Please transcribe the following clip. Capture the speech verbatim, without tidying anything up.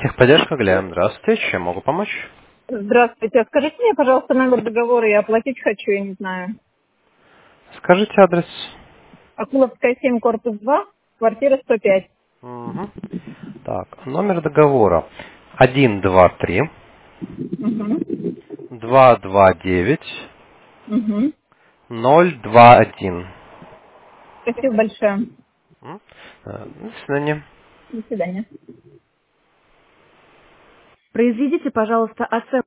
Техподдержка Глем. Здравствуйте. Чем могу помочь? Здравствуйте. А скажите мне, пожалуйста, номер договора, я оплатить хочу, я не знаю. Скажите адрес. Акуловская семь, корпус два, квартира сто пять. Мгм. Так, номер договора один два три Угу. два два девять Угу. ноль два один. Спасибо большое. М? Э, До свидания. До свидания. Произведите, пожалуйста, оценку